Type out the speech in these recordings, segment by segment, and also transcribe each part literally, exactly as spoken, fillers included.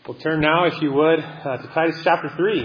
We'll turn now, if you would, uh, to Titus chapter three.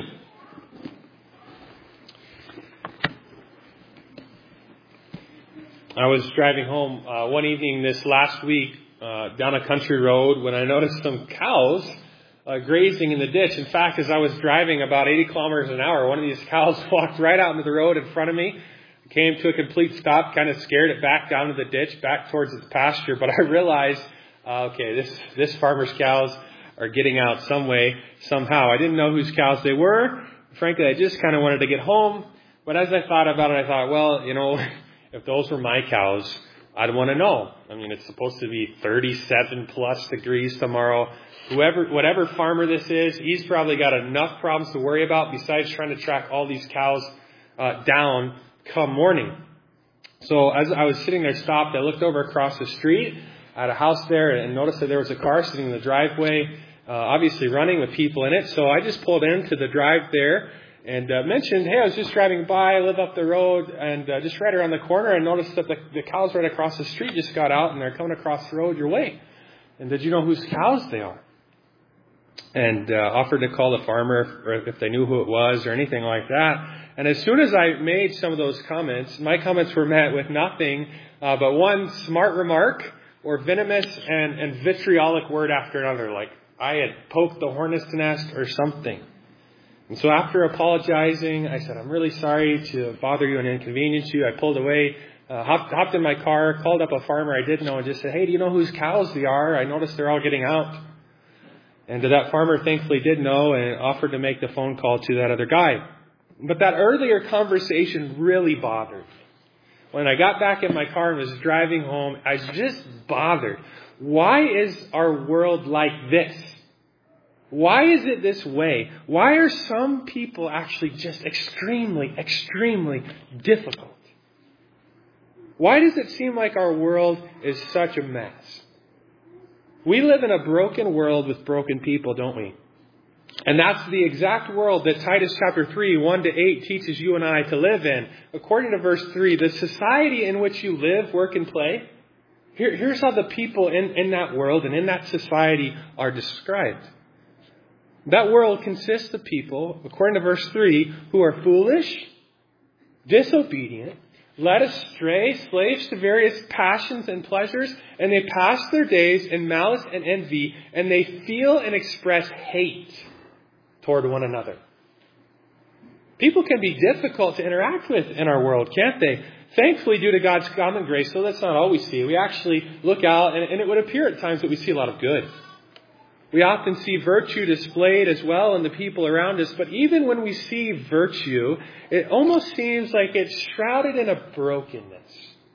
I was driving home uh, one evening this last week uh, down a country road when I noticed some cows uh, grazing in the ditch. In fact, as I was driving about eighty kilometers an hour, one of these cows walked right out into the road in front of me, came to a complete stop, kind of scared it back down to the ditch, back towards its pasture. But I realized, uh, okay, this this farmer's cows are getting out some way, somehow. I didn't know whose cows they were. Frankly, I just kind of wanted to get home. But as I thought about it, I thought, well, you know, if those were my cows, I'd want to know. I mean, it's supposed to be thirty-seven plus degrees tomorrow. Whoever, whatever farmer this is, he's probably got enough problems to worry about besides trying to track all these cows uh, down come morning. So as I was sitting there stopped, I looked over across the street at a house there and noticed that there was a car sitting in the driveway, uh, obviously running with people in it. So I just pulled into the drive there and uh, mentioned, hey, I was just driving by, I live up the road, and uh, just right around the corner, and noticed that the, the cows right across the street just got out, and they're coming across the road your way. And did you know whose cows they are? And uh, offered to call the farmer or if they knew who it was or anything like that. And as soon as I made some of those comments, my comments were met with nothing uh, but one smart remark or venomous and, and vitriolic word after another, like I had poked the hornet's nest or something. And so after apologizing, I said, I'm really sorry to bother you and inconvenience you. I pulled away, uh, hopped, hopped in my car, called up a farmer I didn't know and just said, hey, do you know whose cows they are? I noticed they're all getting out. And that farmer thankfully did know and offered to make the phone call to that other guy. But that earlier conversation really bothered me. When I got back in my car and was driving home, I was just bothered. Why is our world like this? Why is it this way? Why are some people actually just extremely, extremely difficult? Why does it seem like our world is such a mess? We live in a broken world with broken people, don't we? And that's the exact world that Titus chapter three, one to eight teaches you and I to live in. According to verse three, the society in which you live, work, and play, here, here's how the people in, in that world and in that society are described. That world consists of people, according to verse three, who are foolish, disobedient, led astray, slaves to various passions and pleasures, and they pass their days in malice and envy, and they feel and express hate toward one another. People can be difficult to interact with in our world, can't they? Thankfully, due to God's common grace, so that's not all we see. We actually look out, and, and it would appear at times that we see a lot of good. We often see virtue displayed as well in the people around us, but even when we see virtue, it almost seems like it's shrouded in a brokenness.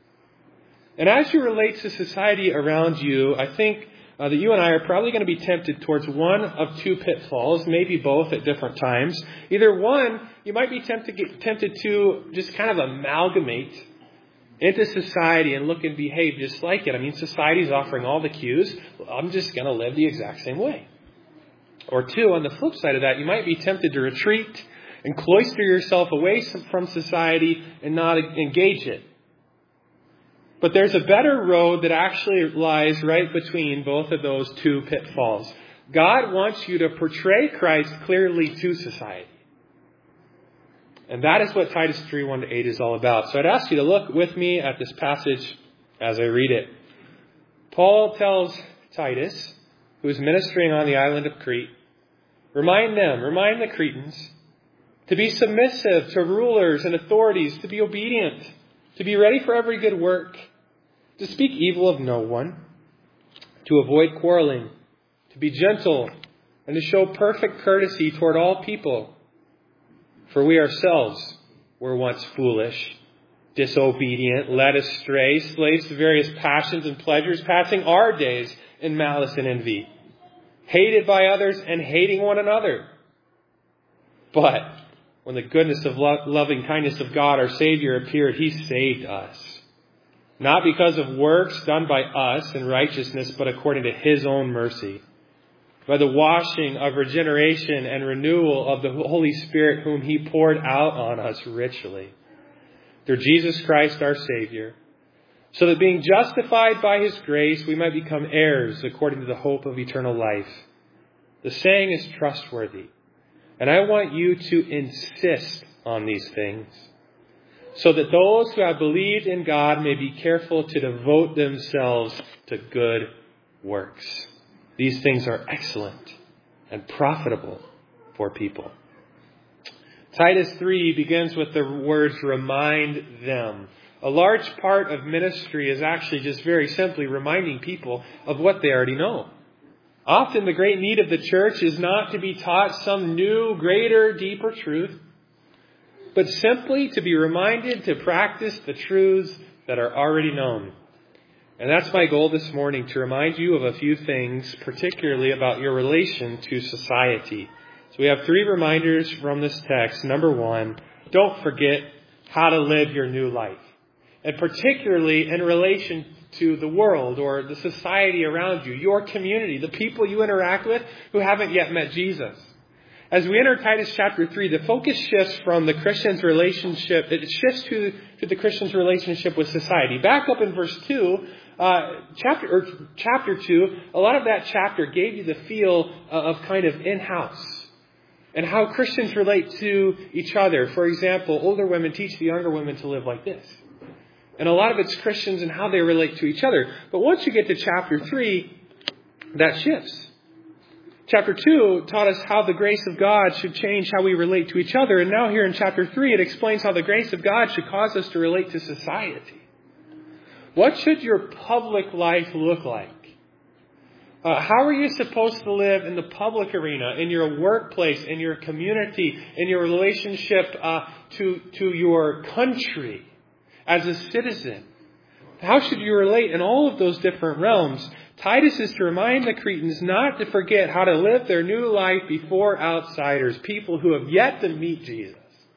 And as you relate to society around you, I think uh, that you and I are probably going to be tempted towards one of two pitfalls, maybe both at different times. Either one, you might be tempted, get tempted to just kind of amalgamate into society and look and behave just like it. I mean, society's offering all the cues. Well, I'm just going to live the exact same way. Or two, on the flip side of that, you might be tempted to retreat and cloister yourself away from society and not engage it. But there's a better road that actually lies right between both of those two pitfalls. God wants you to portray Christ clearly to society. And that is what Titus three, one to eight is all about. So I'd ask you to look with me at this passage as I read it. Paul tells Titus, who is ministering on the island of Crete, remind them, remind the Cretans, to be submissive to rulers and authorities, to be obedient, to be ready for every good work, to speak evil of no one, to avoid quarreling, to be gentle, and to show perfect courtesy toward all people. For we ourselves were once foolish, disobedient, led astray, slaves to various passions and pleasures, passing our days in malice and envy, hated by others and hating one another. But when the goodness of lo- loving kindness of God, our Savior, appeared, He saved us. Not because of works done by us in righteousness, but according to His own mercy, by the washing of regeneration and renewal of the Holy Spirit, whom He poured out on us richly, through Jesus Christ our Savior, so that being justified by His grace, we might become heirs according to the hope of eternal life. The saying is trustworthy. And I want you to insist on these things, so that those who have believed in God may be careful to devote themselves to good works. These things are excellent and profitable for people. Titus three begins with the words, remind them. A large part of ministry is actually just very simply reminding people of what they already know. Often the great need of the church is not to be taught some new, greater, deeper truth, but simply to be reminded to practice the truths that are already known. And that's my goal this morning, to remind you of a few things, particularly about your relation to society. So we have three reminders from this text. Number one, don't forget how to live your new life. And particularly in relation to the world or the society around you, your community, the people you interact with who haven't yet met Jesus. As we enter Titus chapter three, the focus shifts from the Christian's relationship, it shifts to, to the Christian's relationship with society. Back up in verse two, uh, chapter, or chapter two, a lot of that chapter gave you the feel of kind of in-house and how Christians relate to each other. For example, older women teach the younger women to live like this. And a lot of it's Christians and how they relate to each other. But once you get to chapter three, that shifts. Chapter two taught us how the grace of God should change how we relate to each other. And now here in chapter three, it explains how the grace of God should cause us to relate to society. What should your public life look like? Uh, how are you supposed to live in the public arena, in your workplace, in your community, in your relationship uh, to, to your country? As a citizen, how should you relate in all of those different realms? Titus is to remind the Cretans not to forget how to live their new life before outsiders, people who have yet to meet Jesus.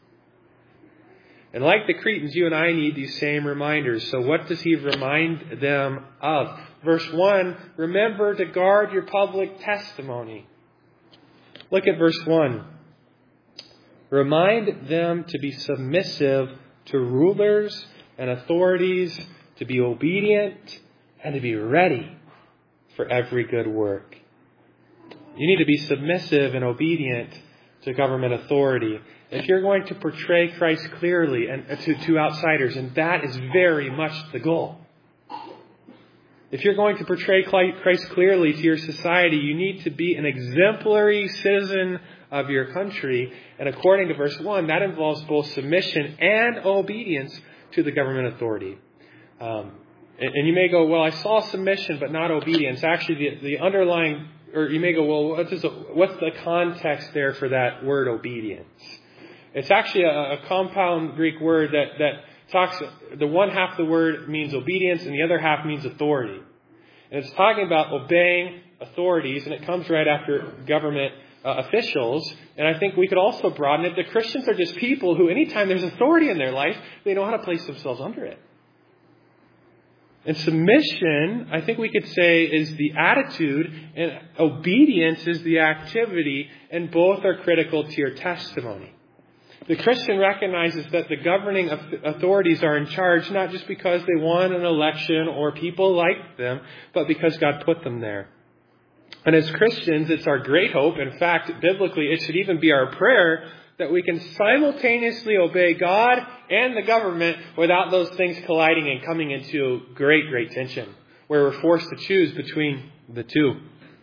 And like the Cretans, you and I need these same reminders. So what does he remind them of? Verse one, remember to guard your public testimony. Look at verse one. Remind them to be submissive to rulers and authorities, to be obedient, and to be ready for every good work. You need to be submissive and obedient to government authority. If you're going to portray Christ clearly and to, to outsiders, and that is very much the goal. If you're going to portray Christ clearly to your society, you need to be an exemplary citizen of your country. And according to verse one, that involves both submission and obedience to the government authority. Um, and, and you may go, well, I saw submission but not obedience. Actually, the, the underlying, or you may go, well, what is a, what's the context there for that word obedience? It's actually a, a compound Greek word that, that talks, the one half of the word means obedience and the other half means authority. And it's talking about obeying authorities, and it comes right after government Uh, officials, and I think we could also broaden it. The Christians are just people who, anytime there's authority in their life, they know how to place themselves under it. And submission, I think we could say, is the attitude, and obedience is the activity, and both are critical to your testimony. The Christian recognizes that the governing authorities are in charge not just because they won an election or people like them, but because God put them there. And as Christians, it's our great hope. In fact, biblically, it should even be our prayer that we can simultaneously obey God and the government without those things colliding and coming into great, great tension, where we're forced to choose between the two.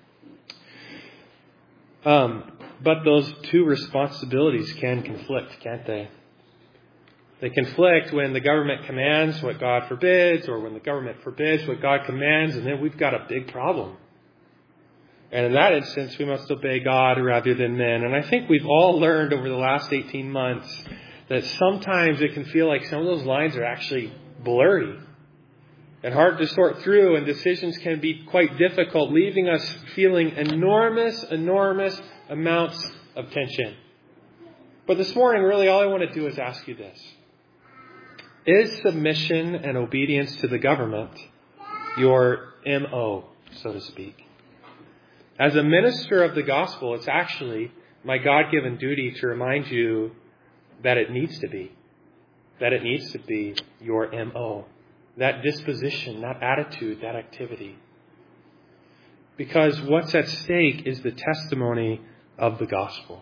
Um, but those two responsibilities can conflict, can't they? They conflict when the government commands what God forbids, or when the government forbids what God commands, and then we've got a big problem. And in that instance, we must obey God rather than men. And I think we've all learned over the last eighteen months that sometimes it can feel like some of those lines are actually blurry and hard to sort through, and decisions can be quite difficult, leaving us feeling enormous, enormous amounts of tension. But this morning, really, all I want to do is ask you this. Is submission and obedience to the government your M O, so to speak? As a minister of the gospel, it's actually my God-given duty to remind you that it needs to be. That it needs to be your M O. That disposition, that attitude, that activity. Because what's at stake is the testimony of the gospel.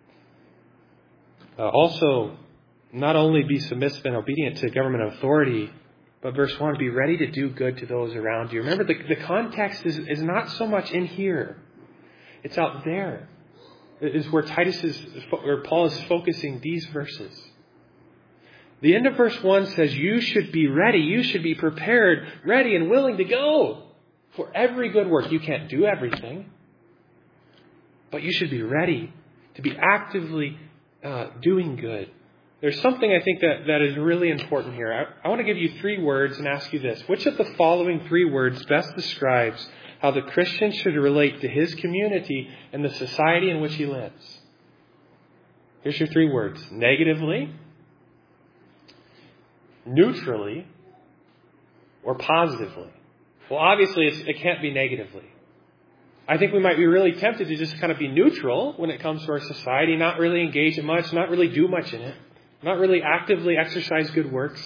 Uh, also, not only be submissive and obedient to government authority, but verse one, be ready to do good to those around you. Remember, the, the context is, is not so much in here. It's out there. It is where Titus is, or Paul is focusing these verses. The end of verse one says, you should be ready. You should be prepared, ready, and willing to go for every good work. You can't do everything, but you should be ready to be actively uh, doing good. There's something I think that, that is really important here. I, I want to give you three words and ask you this. Which of the following three words best describes how the Christian should relate to his community and the society in which he lives? Here's your three words. Negatively, neutrally, or positively. Well, obviously, it's, it can't be negatively. I think we might be really tempted to just kind of be neutral when it comes to our society, not really engage in much, not really do much in it, not really actively exercise good works.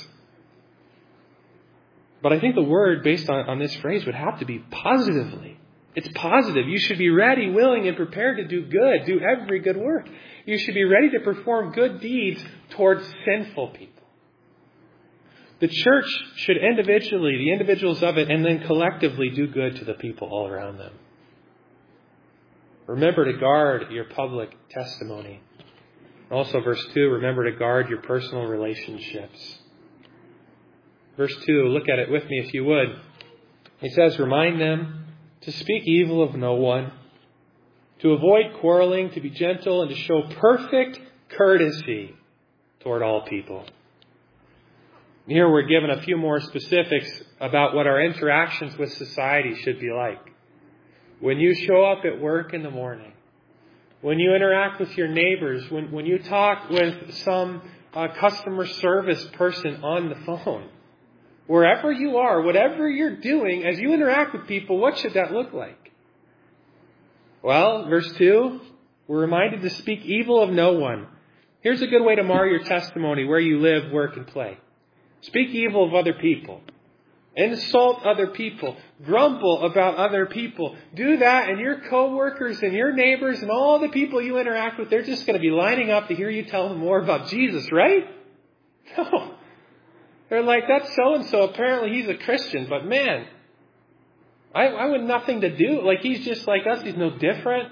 But I think the word based on, on this phrase would have to be positively. It's positive. You should be ready, willing, and prepared to do good, do every good work. You should be ready to perform good deeds towards sinful people. The church should individually, the individuals of it, and then collectively do good to the people all around them. Remember to guard your public testimony. Also, verse two, remember to guard your personal relationships. Verse two, look at it with me if you would. He says, remind them to speak evil of no one, to avoid quarreling, to be gentle, and to show perfect courtesy toward all people. Here we're given a few more specifics about what our interactions with society should be like. When you show up at work in the morning, when you interact with your neighbors, when, when you talk with some uh, customer service person on the phone, wherever you are, whatever you're doing, as you interact with people, what should that look like? Well, verse two, we're reminded to speak evil of no one. Here's a good way to mar your testimony where you live, work, and play. Speak evil of other people. Insult other people. Grumble about other people. Do that, and your coworkers and your neighbors and all the people you interact with, they're just going to be lining up to hear you tell them more about Jesus, right? No. They're like, that's so-and-so. Apparently he's a Christian, but man, I, I want nothing to do. Like, he's just like us. He's no different.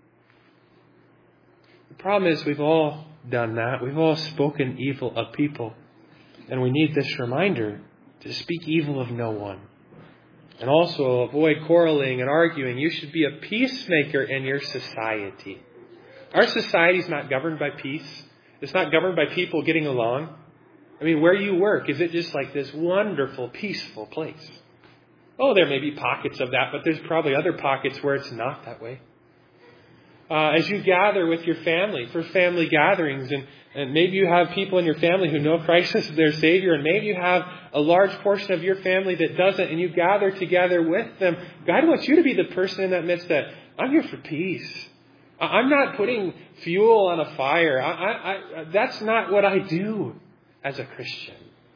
The problem is we've all done that. We've all spoken evil of people. And we need this reminder to speak evil of no one. And also avoid quarreling and arguing. You should be a peacemaker in your society. Our society is not governed by peace. It's not governed by people getting along. I mean, where you work, is it just like this wonderful, peaceful place? Oh, there may be pockets of that, but there's probably other pockets where it's not that way. Uh, as you gather with your family for family gatherings, and, and maybe you have people in your family who know Christ as their Savior, and maybe you have a large portion of your family that doesn't, and you gather together with them. God wants you to be the person in that midst that, I'm here for peace. I'm not putting fuel on a fire. I, I, I, that's not what I do as a Christian.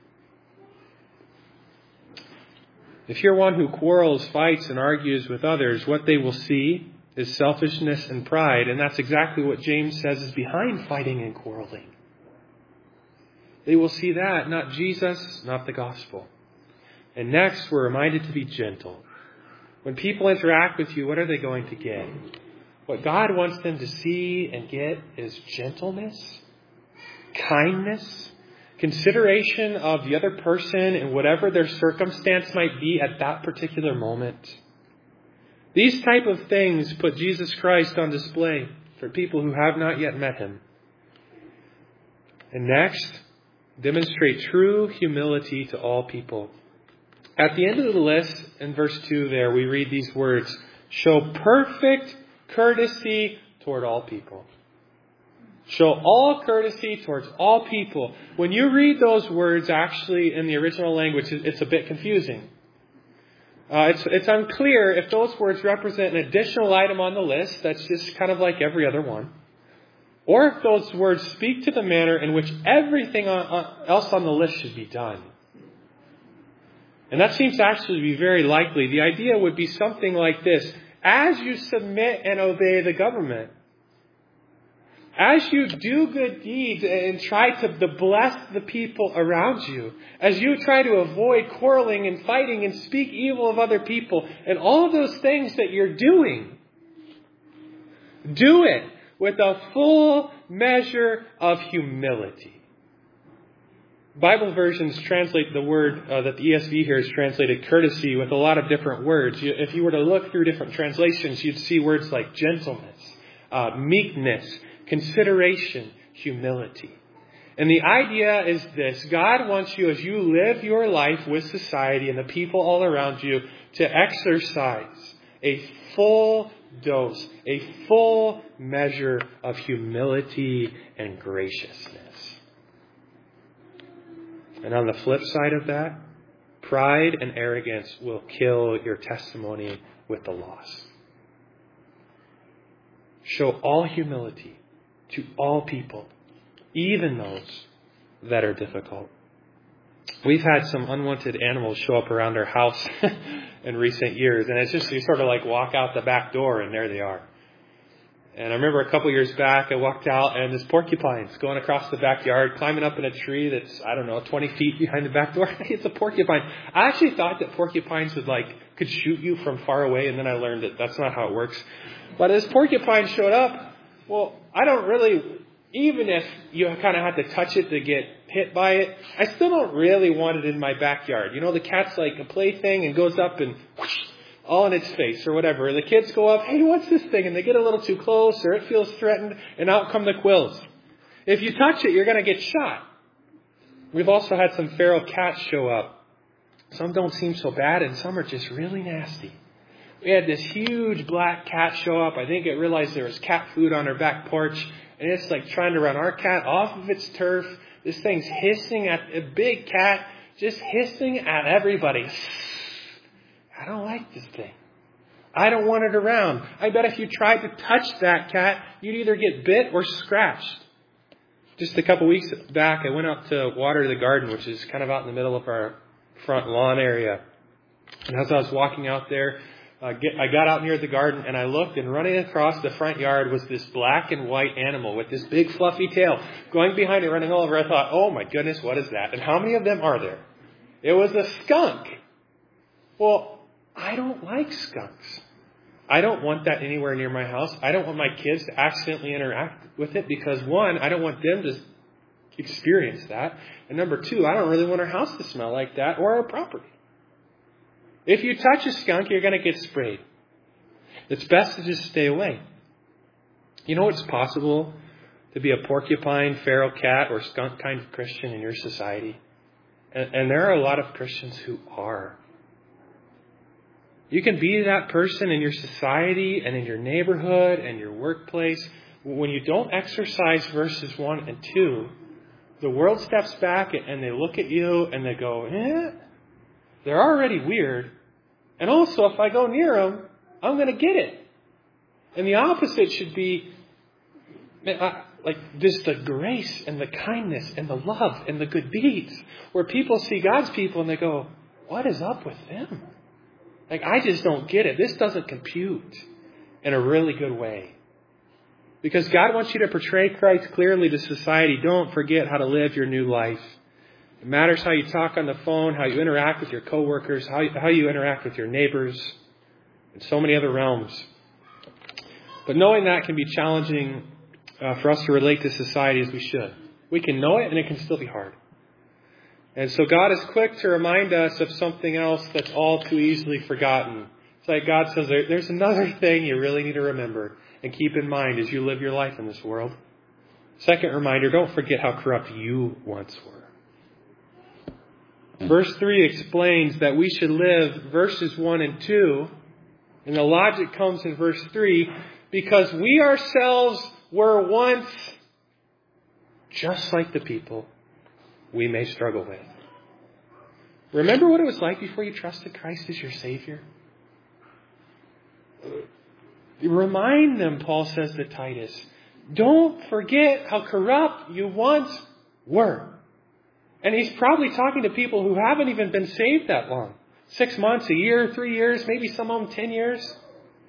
If you're one who quarrels, fights, and argues with others, what they will see is selfishness and pride. And that's exactly what James says is behind fighting and quarreling. They will see that, not Jesus, not the gospel. And next, we're reminded to be gentle. When people interact with you, what are they going to get? What God wants them to see and get is gentleness, kindness, consideration of the other person and whatever their circumstance might be at that particular moment. These type of things put Jesus Christ on display for people who have not yet met him. And next, demonstrate true humility to all people. At the end of the list, in verse two there, we read these words, show perfect courtesy toward all people. Show all courtesy towards all people. When you read those words, actually, in the original language, it's a bit confusing. Uh, it's, it's unclear if those words represent an additional item on the list that's just kind of like every other one, or if those words speak to the manner in which everything else on the list should be done. And that seems actually to be very likely. The idea would be something like this. as you submit and obey the government, as you do good deeds and try to bless the people around you, as you try to avoid quarreling and fighting and speak evil of other people, and all of those things that you're doing, do it with a full measure of humility. Bible versions translate the word uh, that the E S V here is translated courtesy with a lot of different words. You, if you were to look through different translations, you'd see words like gentleness, uh, meekness, consideration, humility. And the idea is this: God wants you, as you live your life with society and the people all around you, to exercise a full dose, a full measure of humility and graciousness. And on the flip side of that, pride and arrogance will kill your testimony with the lost. Show all humility to all people, even those that are difficult. We've had some unwanted animals show up around our house in recent years, and it's just, you sort of like walk out the back door and there they are. And I remember a couple years back, I walked out and this porcupine's going across the backyard, climbing up in a tree that's, I don't know, twenty feet behind the back door. It's a porcupine. I actually thought that porcupines would like, could shoot you from far away, and then I learned that that's not how it works. But as porcupine showed up, well, I don't really, even if you kind of had to touch it to get hit by it, I still don't really want it in my backyard. You know, the cat's like a plaything and goes up and whoosh, all in its face or whatever. The kids go up, hey, what's this thing? And they get a little too close or it feels threatened, and out come the quills. If you touch it, you're going to get shot. We've also had some feral cats show up. Some don't seem so bad and some are just really nasty. We had this huge black cat show up. I think it realized there was cat food on our back porch, and it's like trying to run our cat off of its turf. This thing's hissing at a big cat, just hissing at everybody. I don't like this thing. I don't want it around. I bet if you tried to touch that cat, you'd either get bit or scratched. Just a couple weeks back, I went out to water the garden, which is kind of out in the middle of our front lawn area. And as I was walking out there, uh, get, I got out near the garden and I looked, and running across the front yard was this black and white animal with this big fluffy tail going behind it, running all over. I thought, oh my goodness, what is that? And how many of them are there? It was a skunk. Well, I don't like skunks. I don't want that anywhere near my house. I don't want my kids to accidentally interact with it because, one, I don't want them to experience that. And number two, I don't really want our house to smell like that or our property. If you touch a skunk, you're going to get sprayed. It's best to just stay away. You know it's possible to be a porcupine, feral cat, or skunk kind of Christian in your society? And, and there are a lot of Christians who are. You can be that person in your society and in your neighborhood and your workplace. When you don't exercise verses one and two, the world steps back and they look at you and they go, eh, they're already weird. And also, if I go near them, I'm going to get it. And the opposite should be like just the grace and the kindness and the love and the good deeds, where people see God's people and they go, what is up with them? Like, I just don't get it. This doesn't compute in a really good way. Because God wants you to portray Christ clearly to society. Don't forget how to live your new life. It matters how you talk on the phone, how you interact with your coworkers, how you, how you interact with your neighbors, and so many other realms. But knowing that can be challenging uh, for us to relate to society as we should. We can know it, and it can still be hard. And so God is quick to remind us of something else that's all too easily forgotten. It's like God says, there's another thing you really need to remember and keep in mind as you live your life in this world. Second reminder, don't forget how corrupt you once were. Verse three explains that we should live verses one and two. And the logic comes in verse three, because we ourselves were once just like the people we may struggle with. Remember what it was like before you trusted Christ as your Savior? Remind them, Paul says to Titus, don't forget how corrupt you once were. And he's probably talking to people who haven't even been saved that long. Six months, a year, three years, maybe some of them ten years.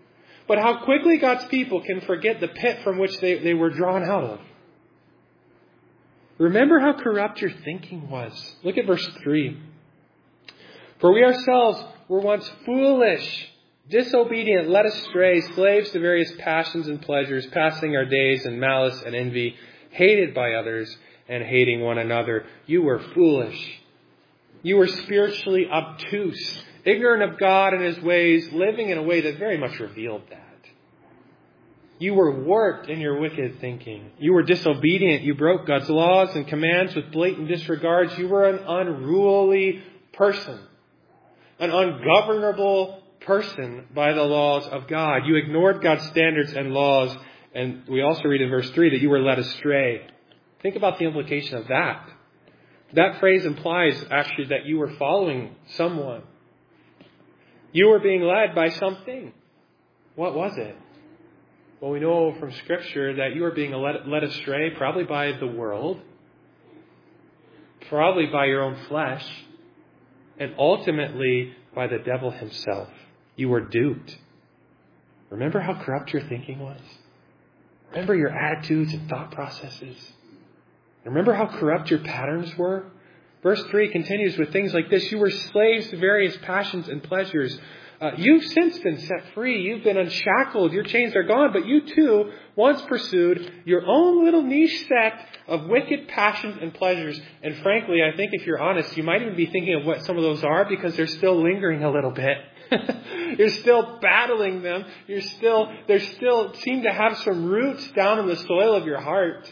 But how quickly God's people can forget the pit from which they, they were drawn out of. Remember how corrupt your thinking was. Look at verse three. For we ourselves were once foolish, disobedient, led astray, slaves to various passions and pleasures, passing our days in malice and envy, hated by others and hating one another. You were foolish. You were spiritually obtuse, ignorant of God and His ways, living in a way that very much revealed that. You were warped in your wicked thinking. You were disobedient. You broke God's laws and commands with blatant disregards. You were an unruly person, an ungovernable person by the laws of God. You ignored God's standards and laws. And we also read in verse three that you were led astray. Think about the implication of that. That phrase implies actually that you were following someone. You were being led by something. What was it? Well, we know from Scripture that you were being led, led astray probably by the world, probably by your own flesh, and ultimately by the devil himself. You were duped. Remember how corrupt your thinking was? Remember your attitudes and thought processes? Remember how corrupt your patterns were? Verse three continues with things like this. You were slaves to various passions and pleasures. Uh, you've since been set free. You've been unshackled. Your chains are gone. But you too once pursued your own little niche set of wicked passions and pleasures. And frankly, I think if you're honest, you might even be thinking of what some of those are because they're still lingering a little bit. You're still battling them. You're still, they still seem to have some roots down in the soil of your heart.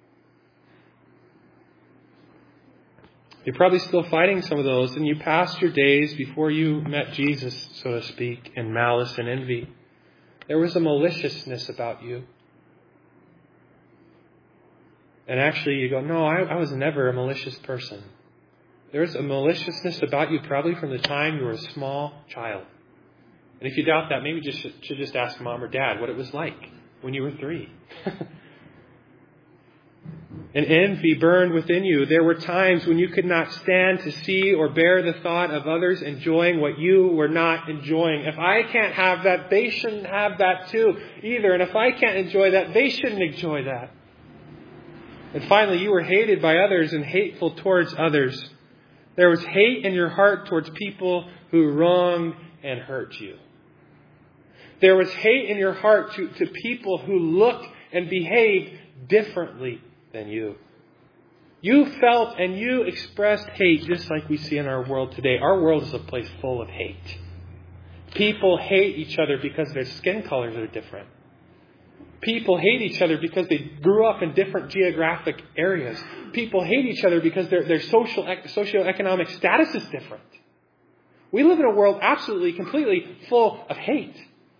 You're probably still fighting some of those, and you passed your days before you met Jesus, so to speak, in malice and envy. There was a maliciousness about you. And actually you go, no, I, I was never a malicious person. There's a maliciousness about you probably from the time you were a small child. And if you doubt that, maybe you just should, should just ask mom or dad what it was like when you were three. And envy burned within you. There were times when you could not stand to see or bear the thought of others enjoying what you were not enjoying. If I can't have that, they shouldn't have that too either. And if I can't enjoy that, they shouldn't enjoy that. And finally, you were hated by others and hateful towards others. There was hate in your heart towards people who wronged and hurt you. There was hate in your heart to, to people who looked and behaved differently than you. You felt and you expressed hate just like we see in our world today. Our world is a place full of hate. People hate each other because their skin colors are different. People hate each other because they grew up in different geographic areas. People hate each other because their, their social, socioeconomic status is different. We live in a world absolutely, completely full of hate.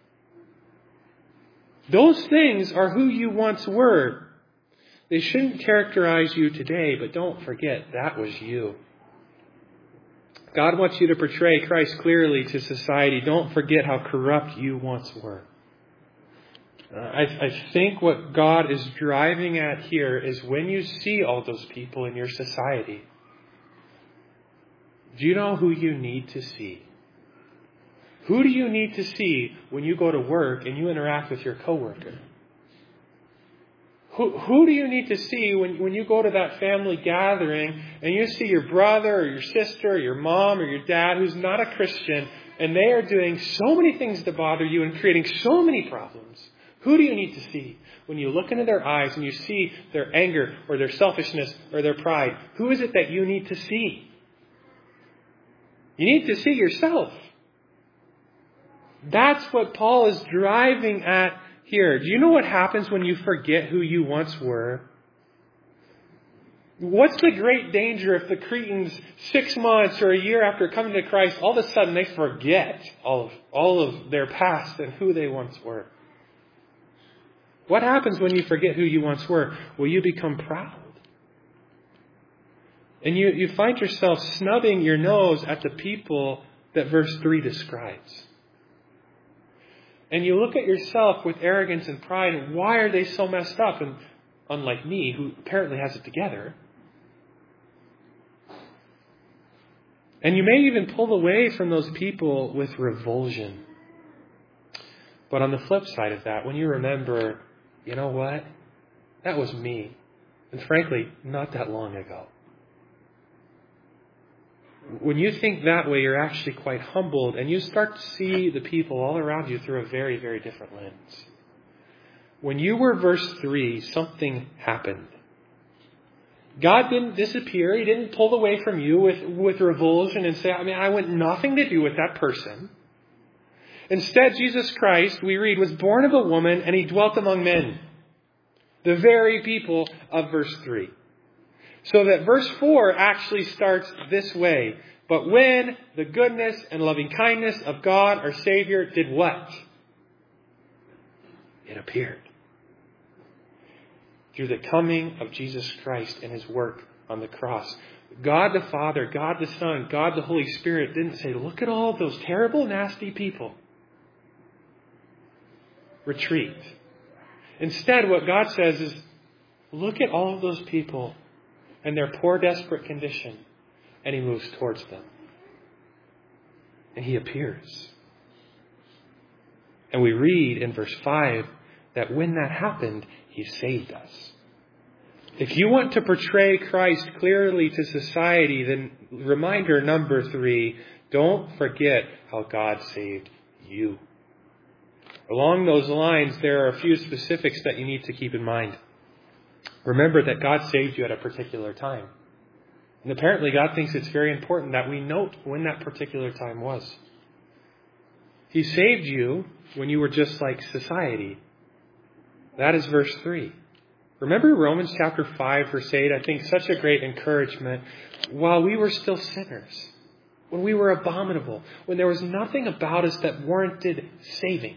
Those things are who you once were. They shouldn't characterize you today, but don't forget that was you. God wants you to portray Christ clearly to society. Don't forget how corrupt you once were. Uh, I, I think what God is driving at here is when you see all those people in your society, do you know who you need to see? Who do you need to see when you go to work and you interact with your coworker? Who, who do you need to see when, when you go to that family gathering and you see your brother or your sister or your mom or your dad who's not a Christian and they are doing so many things to bother you and creating so many problems? Who do you need to see when you look into their eyes and you see their anger or their selfishness or their pride? Who is it that you need to see? You need to see yourself. That's what Paul is driving at here. Do you know what happens when you forget who you once were? What's the great danger if the Cretans, six months or a year after coming to Christ, all of a sudden they forget all of, all of their past and who they once were? What happens when you forget who you once were? Well, you become proud. And you, you find yourself snubbing your nose at the people that verse three describes. And you look at yourself with arrogance and pride, and why are they so messed up? And unlike me, who apparently has it together. And you may even pull away from those people with revulsion. But on the flip side of that, when you remember, you know what? That was me. And frankly, not that long ago. When you think that way, you're actually quite humbled, and you start to see the people all around you through a very, very different lens. When you were verse three, something happened. God didn't disappear. He didn't pull away from you with, with revulsion and say, I mean, I want nothing to do with that person. Instead, Jesus Christ, we read, was born of a woman, and he dwelt among men. The very people of verse three. So that verse four actually starts this way. But when the goodness and loving kindness of God, our Savior, did what? It appeared. Through the coming of Jesus Christ and his work on the cross. God the Father, God the Son, God the Holy Spirit didn't say, look at all those terrible, nasty people. Retreat. Instead, what God says is, look at all of those people and their poor, desperate condition. And he moves towards them. And he appears. And we read in verse five that when that happened, he saved us. If you want to portray Christ clearly to society, then reminder number three, don't forget how God saved you. Along those lines, there are a few specifics that you need to keep in mind. Remember that God saved you at a particular time. And apparently God thinks it's very important that we note when that particular time was. He saved you when you were just like society. That is verse three. Remember Romans chapter five, verse eight? I think such a great encouragement. While we were still sinners, when we were abominable, when there was nothing about us that warranted saving.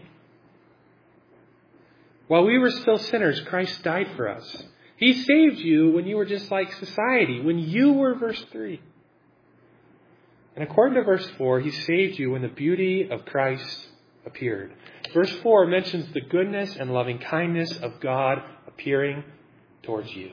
While we were still sinners, Christ died for us. He saved you when you were just like society, when you were verse three. And according to verse four, he saved you when the beauty of Christ appeared. Verse four mentions the goodness and loving kindness of God appearing towards you.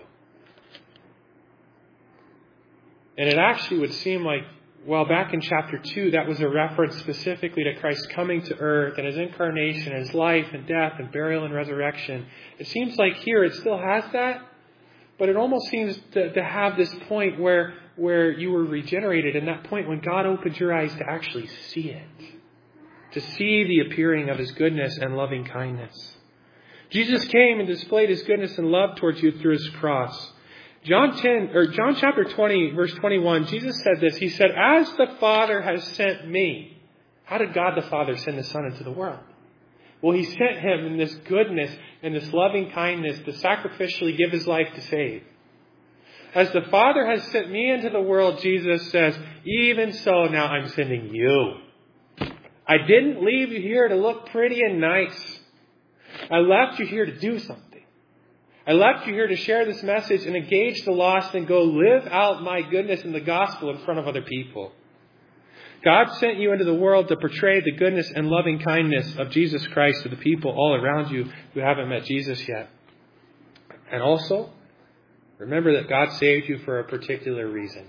And it actually would seem like, well, back in chapter two, that was a reference specifically to Christ coming to earth and his incarnation, his life and death and burial and resurrection. It seems like here it still has that, but it almost seems to, to have this point where, where you were regenerated, and that point when God opened your eyes to actually see it. To see the appearing of his goodness and loving kindness. Jesus came and displayed his goodness and love towards you through his cross. John ten or John chapter twenty, verse twenty-one, Jesus said this. He said, as the Father has sent me. How did God the Father send the Son into the world? Well, he sent him in this goodness and this loving kindness to sacrificially give his life to save. As the Father has sent me into the world, Jesus says, even so now I'm sending you. I didn't leave you here to look pretty and nice. I left you here to do something. I left you here to share this message and engage the lost and go live out my goodness in the gospel in front of other people. God sent you into the world to portray the goodness and loving kindness of Jesus Christ to the people all around you who haven't met Jesus yet. And also, remember that God saved you for a particular reason.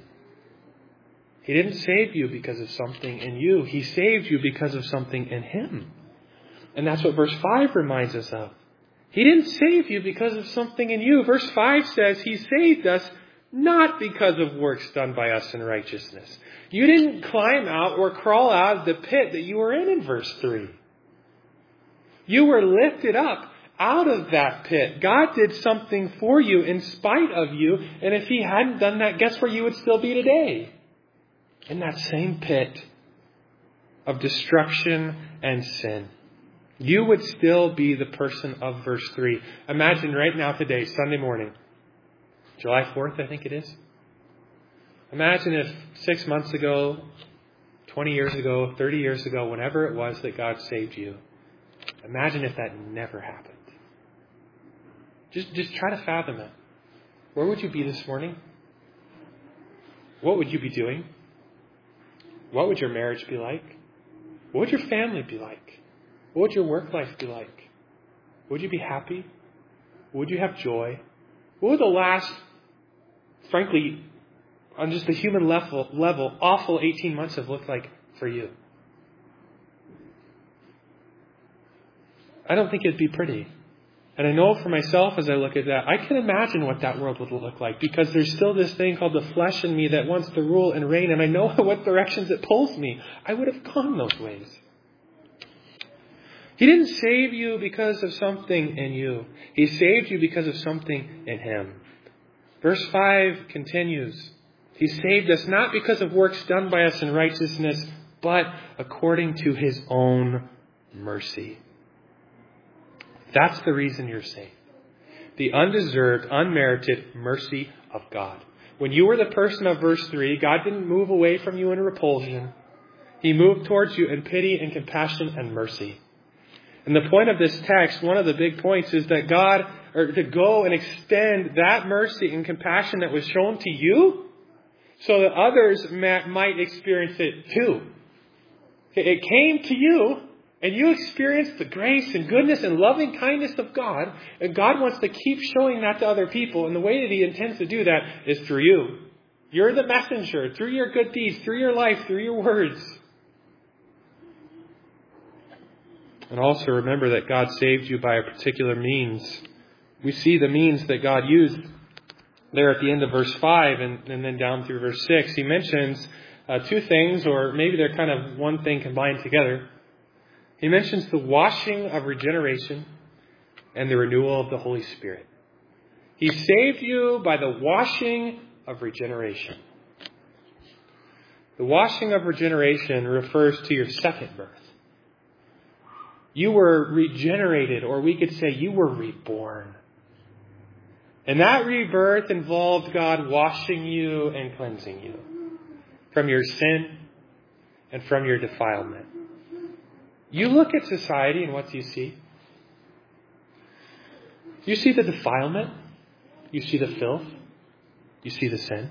He didn't save you because of something in you. He saved you because of something in him. And that's what verse five reminds us of. He didn't save you because of something in you. Verse five says he saved us not because of works done by us in righteousness. You didn't climb out or crawl out of the pit that you were in in verse three. You were lifted up out of that pit. God did something for you in spite of you. And if he hadn't done that, guess where you would still be today? In that same pit of destruction and sin. You would still be the person of verse three. Imagine right now today, Sunday morning, July fourth, I think it is. Imagine if six months ago, twenty years ago, thirty years ago, whenever it was that God saved you. Imagine if that never happened. Just, just try to fathom it. Where would you be this morning? What would you be doing? What would your marriage be like? What would your family be like? What would your work life be like? Would you be happy? Would you have joy? What would the last, frankly, on just the human level, level, awful eighteen months have looked like for you? I don't think it'd be pretty. And I know for myself as I look at that, I can imagine what that world would look like, because there's still this thing called the flesh in me that wants to rule and reign, and I know what directions it pulls me. I would have gone those ways. He didn't save you because of something in you. He saved you because of something in Him. Verse five continues. He saved us not because of works done by us in righteousness, but according to His own mercy. That's the reason you're saved. The undeserved, unmerited mercy of God. When you were the person of verse three, God didn't move away from you in repulsion. He moved towards you in pity and compassion and mercy. And the point of this text, one of the big points, is that God, or to go and extend that mercy and compassion that was shown to you, so that others might experience it too. It came to you, and you experienced the grace and goodness and loving kindness of God, and God wants to keep showing that to other people, and the way that He intends to do that is through you. You're the messenger, through your good deeds, through your life, through your words. And also remember that God saved you by a particular means. We see the means that God used there at the end of verse five and, and then down through verse six. He mentions uh, two things, or maybe they're kind of one thing combined together. He mentions the washing of regeneration and the renewal of the Holy Spirit. He saved you by the washing of regeneration. The washing of regeneration refers to your second birth. You were regenerated, or we could say you were reborn. And that rebirth involved God washing you and cleansing you from your sin and from your defilement. You look at society and what do you see? You see the defilement. You see the filth. You see the sin.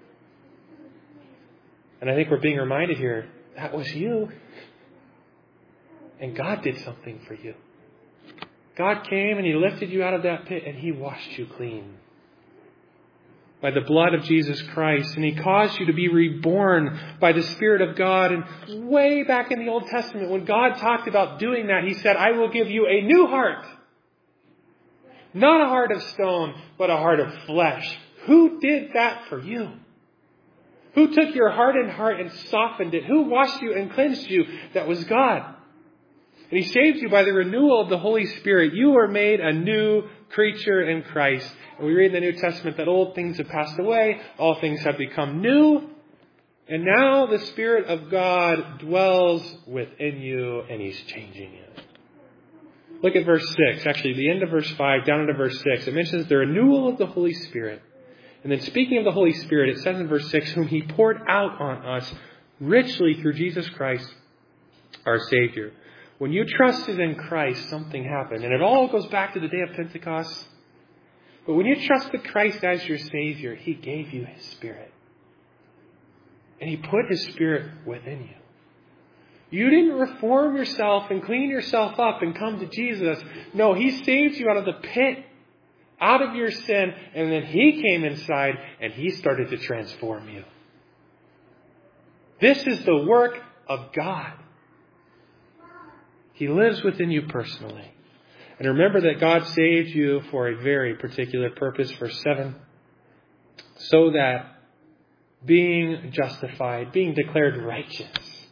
And I think we're being reminded here, that was you. And God did something for you. God came and He lifted you out of that pit and He washed you clean by the blood of Jesus Christ. And He caused you to be reborn by the Spirit of God. And way back in the Old Testament, when God talked about doing that, He said, I will give you a new heart. Not a heart of stone, but a heart of flesh. Who did that for you? Who took your hardened heart and softened it? Who washed you and cleansed you? That was God. And He saved you by the renewal of the Holy Spirit. You were made a new creature in Christ. And we read in the New Testament that old things have passed away. All things have become new. And now the Spirit of God dwells within you and He's changing you. Look at verse six. Actually, the end of verse five, down into verse six. It mentions the renewal of the Holy Spirit. And then speaking of the Holy Spirit, it says in verse six, whom He poured out on us richly through Jesus Christ, our Savior. When you trusted in Christ, something happened. And it all goes back to the day of Pentecost. But when you trusted Christ as your Savior, He gave you His Spirit. And He put His Spirit within you. You didn't reform yourself and clean yourself up and come to Jesus. No, He saved you out of the pit, out of your sin, and then He came inside and He started to transform you. This is the work of God. He lives within you personally. And remember that God saved you for a very particular purpose, verse seven. So that being justified, being declared righteous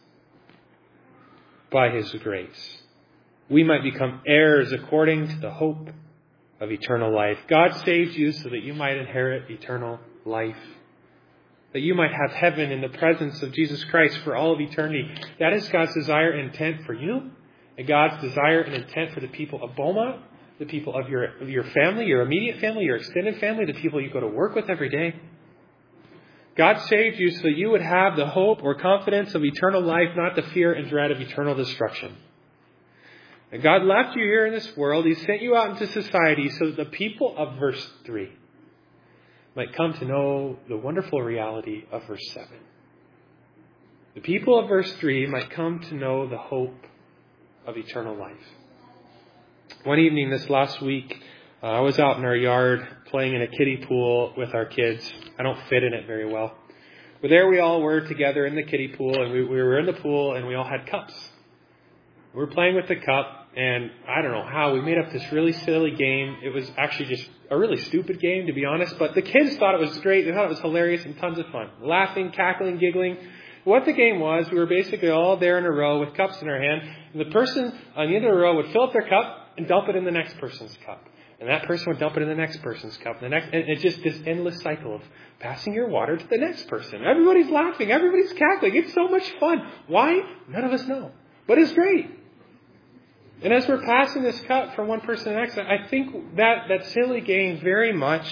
by His grace, we might become heirs according to the hope of eternal life. God saved you so that you might inherit eternal life. That you might have heaven in the presence of Jesus Christ for all of eternity. That is God's desire and intent for you. And God's desire and intent for the people of Beaumont, the people of your, of your family, your immediate family, your extended family, the people you go to work with every day. God saved you so that you would have the hope or confidence of eternal life, not the fear and dread of eternal destruction. And God left you here in this world. He sent you out into society so that the people of verse three might come to know the wonderful reality of verse seven. The people of verse three might come to know the hope of eternal life. One evening this last week, uh, I was out in our yard playing in a kiddie pool with our kids. I don't fit in it very well. But there we all were together in the kiddie pool, and we, we were in the pool, and we all had cups. We were playing with the cup, And I don't know how, we made up this really silly game. It was actually just a really stupid game, to be honest. But the kids thought it was great. They thought it was hilarious and tons of fun. Laughing, cackling, giggling. What the game was, we were basically all there in a row with cups in our hand. And the person on the end of the row would fill up their cup and dump it in the next person's cup. And that person would dump it in the next person's cup. And, the next, and it's just this endless cycle of passing your water to the next person. Everybody's laughing. Everybody's cackling. It's so much fun. Why? None of us know. But it's great. And as we're passing this cup from one person to the next, I think that, that silly game very much,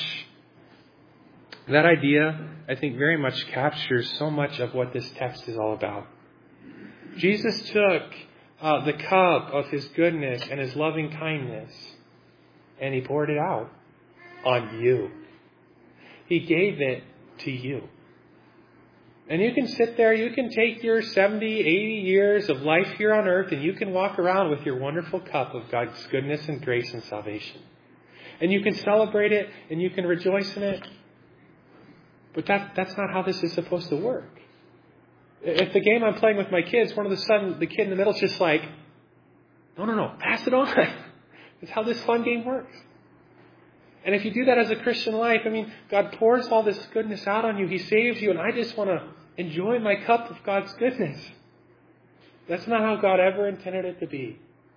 that idea, I think very much captures so much of what this text is all about. Jesus took uh, the cup of His goodness and His loving kindness, and He poured it out on you. He gave it to you. And you can sit there, you can take your seventy, eighty years of life here on earth, and you can walk around with your wonderful cup of God's goodness and grace and salvation. And you can celebrate it, and you can rejoice in it. But that, that's not how this is supposed to work. If the game I'm playing with my kids, one of the sudden, the kid in the middle is just like, no, no, no, pass it on. That's how this fun game works. And if you do that as a Christian life, I mean, God pours all this goodness out on you. He saves you, and I just want to enjoy my cup of God's goodness. That's not how God ever intended it to be.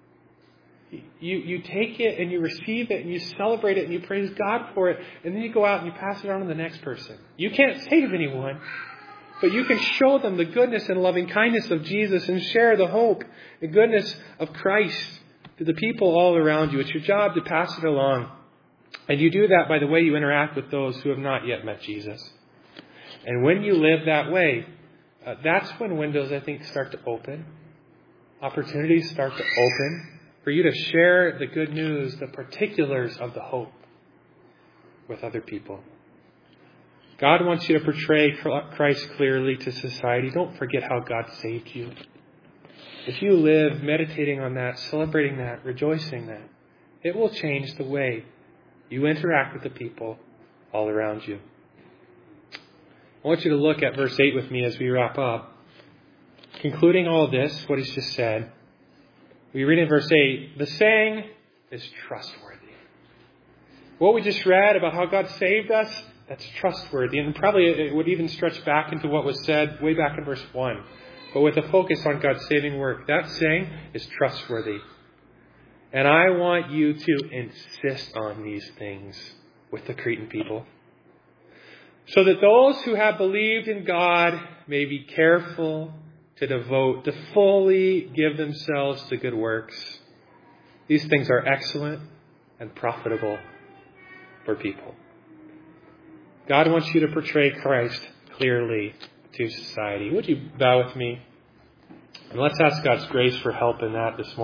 You, you take it and you receive it and you celebrate it and you praise God for it, and then you go out and you pass it on to the next person. You can't save anyone, but you can show them the goodness and loving kindness of Jesus and share the hope and goodness of Christ to the people all around you. It's your job to pass it along. And you do that by the way you interact with those who have not yet met Jesus. And when you live that way, uh, that's when windows, I think, start to open. Opportunities start to open for you to share the good news, the particulars of the hope with other people. God wants you to portray Christ clearly to society. Don't forget how God saved you. If you live meditating on that, celebrating that, rejoicing that, it will change the way you interact with the people all around you. I want you to look at verse eight with me as we wrap up. Concluding all of this, what he's just said, we read in verse eight, the saying is trustworthy. What we just read about how God saved us, that's trustworthy. And probably it would even stretch back into what was said way back in verse one. But with a focus on God's saving work, that saying is trustworthy. And I want you to insist on these things with the Cretan people, so that those who have believed in God may be careful to devote, to fully give themselves to good works. These things are excellent and profitable for people. God wants you to portray Christ clearly to society. Would you bow with me? And let's ask God's grace for help in that this morning.